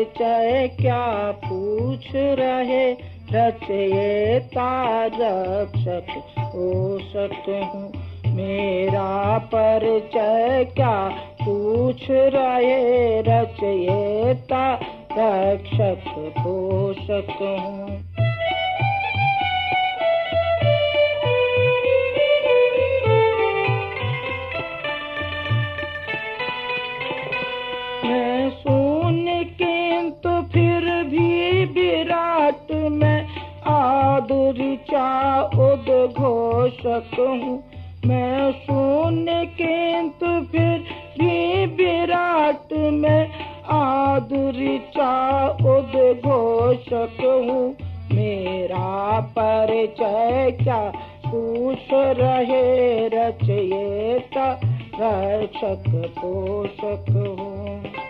परिचय क्या पूछ रहे, रचयिता रक्षक पोषक हूँ। मेरा परिचय क्या पूछ रहे, रचयिता रक्षक पोषक हूँ। मैं शून्य किंतु फिर भी विराट में आदि ऋचा उद्घोषक हूँ। मैं शून्य किंतु फिर भी विराट में आदि ऋचा उद्घोषक हूँ। मेरा परिचय क्या पूछ रहे, रचयिता रक्षक पोषक हूँ।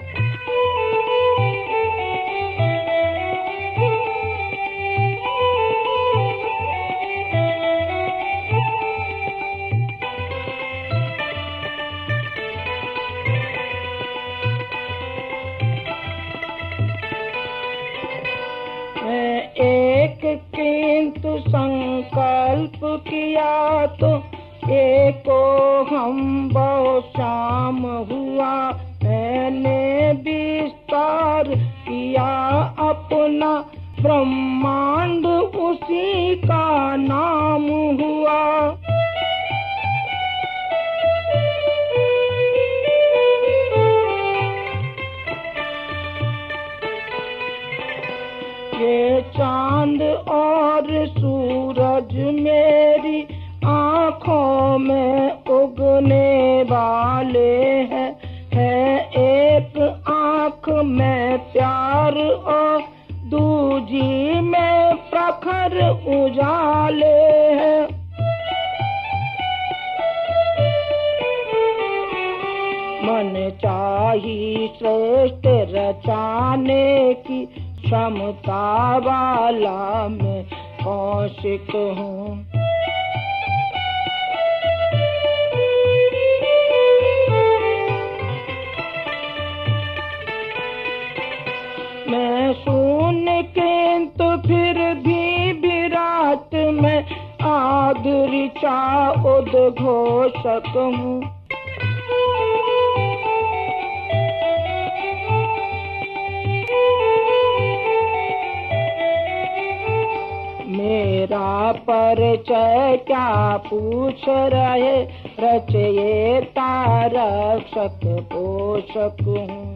एक किंतु संकल्प किया तो एको हम बहु श्याम हुआ। मैंने विस्तार किया अपना ब्रह्मांड, उसी का नाम हुआ। ये चांद और सूरज मेरी आँखों में उगने वाले हैं। है एक आँख में प्यार और दूजी में प्रखर उजाले हैं। मन चाही श्रेष्ठ रचाने की, क्षमता वाला मैं कौशिक हूँ। मैं शून्य किंतु फिर भी विराट में आदि ऋचा उद्घोषक हूँ। मेरा परिचय क्या पूछ रहे, रचयिता रक्षक पोषक हूँ।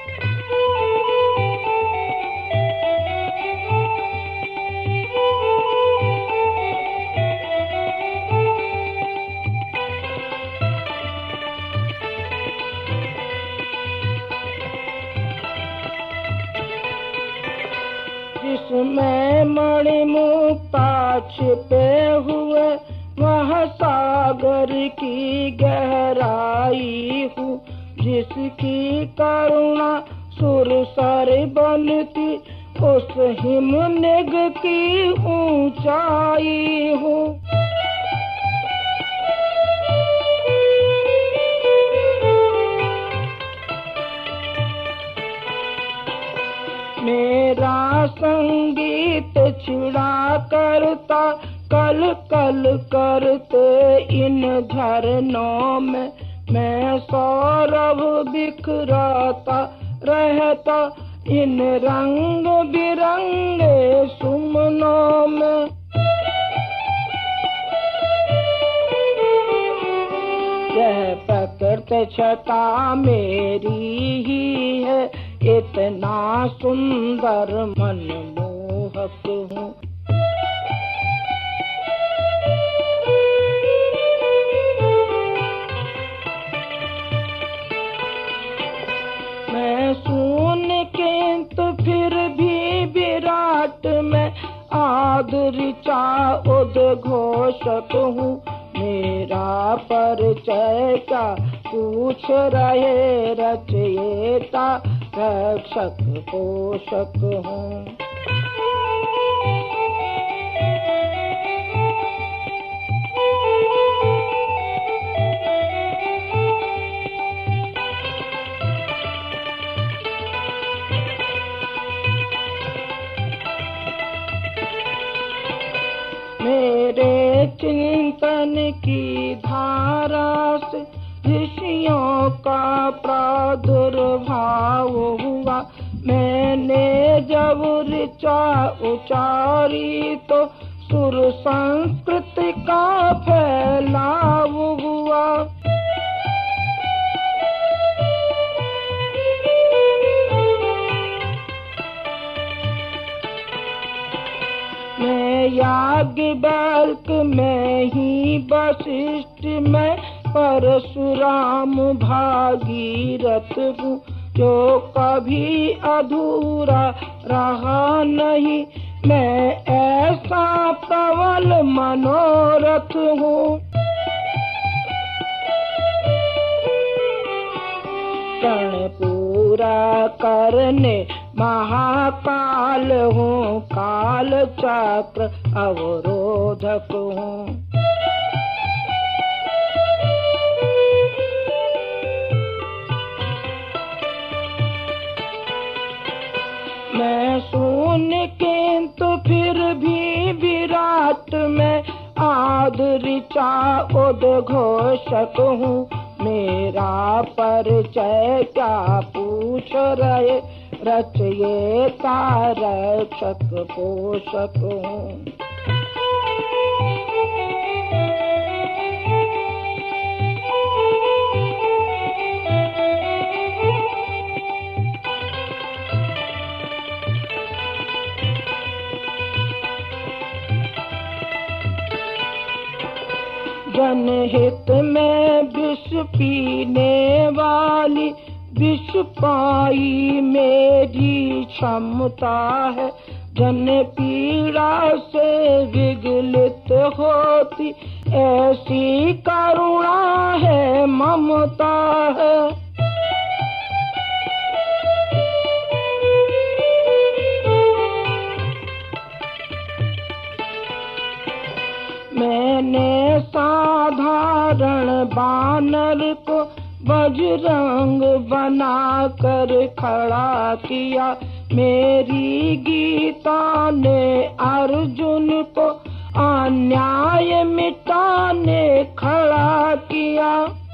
जिसमें मणिमुक्ता छिपे हुए, वह सागर की गहराई हूँ। जिसकी करुणा सुरसर बनती, उस हिमनिग की ऊंचाई हूँ। मेरा संगीत छिड़ा करता कल कल करते इन झरनों में। मैं सौरभ बिखराता रहता इन रंग बिरंगे सुमनों में। यह प्रकृति छटा मेरी ही है, इतना सुंदर मनमोहक हूँ। मैं शून्य किंतु फिर भी विराट में आदि ऋचा उद्घोषक हूँ। मेरा परिचय क्या पूछ रहे, रचयिता रक्षक पोषक हूँ। मेरे चिंतन की धारा से ऋषियों का प्रादुर्भाव हुआ। मैंने जब ऋचा उचारी तो सुर संस्कृति का फैलाव हुआ। मैं याज्ञवल्क्य में ही वशिष्ठ में परशुराम भागीरथ हूँ, जो कभी अधूरा रहा नहीं। मैं ऐसा प्रबल मनोरथ हूँ। क्षण पूरा करने महाकाल हूँ, काल चक्र अवरोधक हूँ। मैं शून्य किंतु फिर भी विराट में आद ऋचा उद्घोषक हूँ। मेरा परिचय क्या पूछ रहे, रचयिता रक्षक पोषक हूँ। जनहित में विष पीने वाली विष पाई मेरी क्षमता है। जन पीड़ा से विगलित होती ऐसी करुणा है, ममता है। मैंने साधारण बानर को बजरंग बनाकर खड़ा किया। मेरी गीता ने अर्जुन को अन्याय मिटाने खड़ा किया।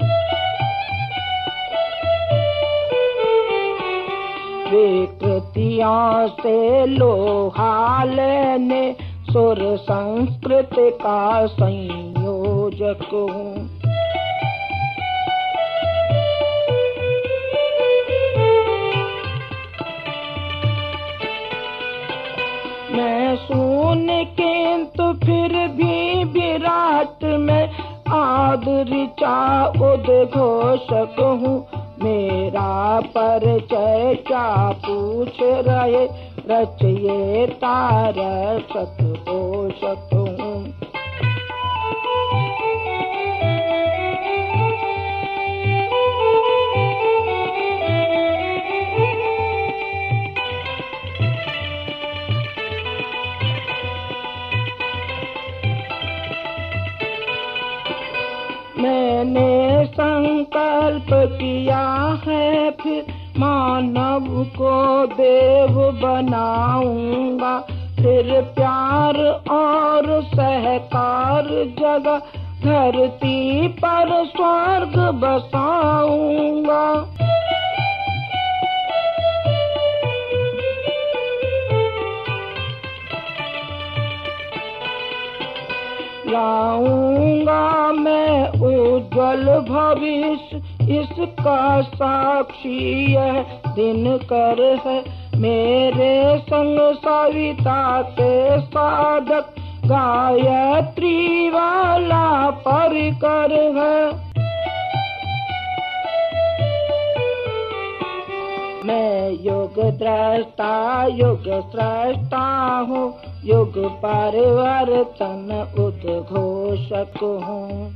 विकृतियों से लोहा लेने सुर संस्कृति का संयोजक हूँ। मैं शून्य किंतु फिर भी विराट में आद ऋचा उद्घोषक हूँ। मेरा परिचय क्या पूछ रहे, रचयिता रक्षक पोषक हूँ। मैंने संकल्प किया है फिर मानव को देव बनाऊंगा। फिर प्यार और सहकार जगह धरती पर स्वर्ग बसाऊंगा। लाऊंगा मैं उज्जवल भविष्य, इसका साक्षी यह दिनकर है। मेरे संग सविता के साधक गायत्री वाला परिकर है। मैं युग द्रष्टा युग स्रष्टा हूँ, युग परिवर्तन उद्घोषक हूँ।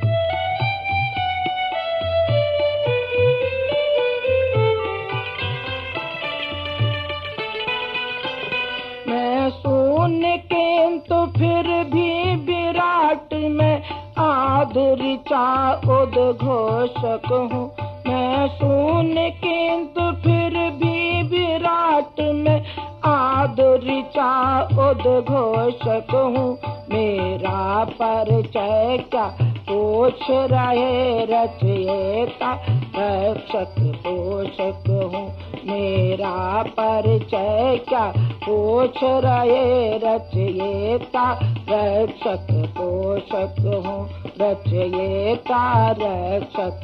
मैं शून्य किंतु फिर भी विराट में आद ऋचा उद्घोषक हूँ। मैं शून्य किंतु फिर भी विराट में आद ऋचा उद्घोषक हूँ। मेरा परिचय क्या पूछ रहे रचयिता, रक्षक पोषक हूँ मेरा परिचय क्या पूछ रहे रचयिता, रक्षक पोषक हूँ रचयिता, रक्षक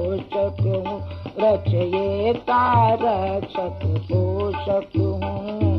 पोषक हूँ रचयिता, रक्षक पोषक हूँ।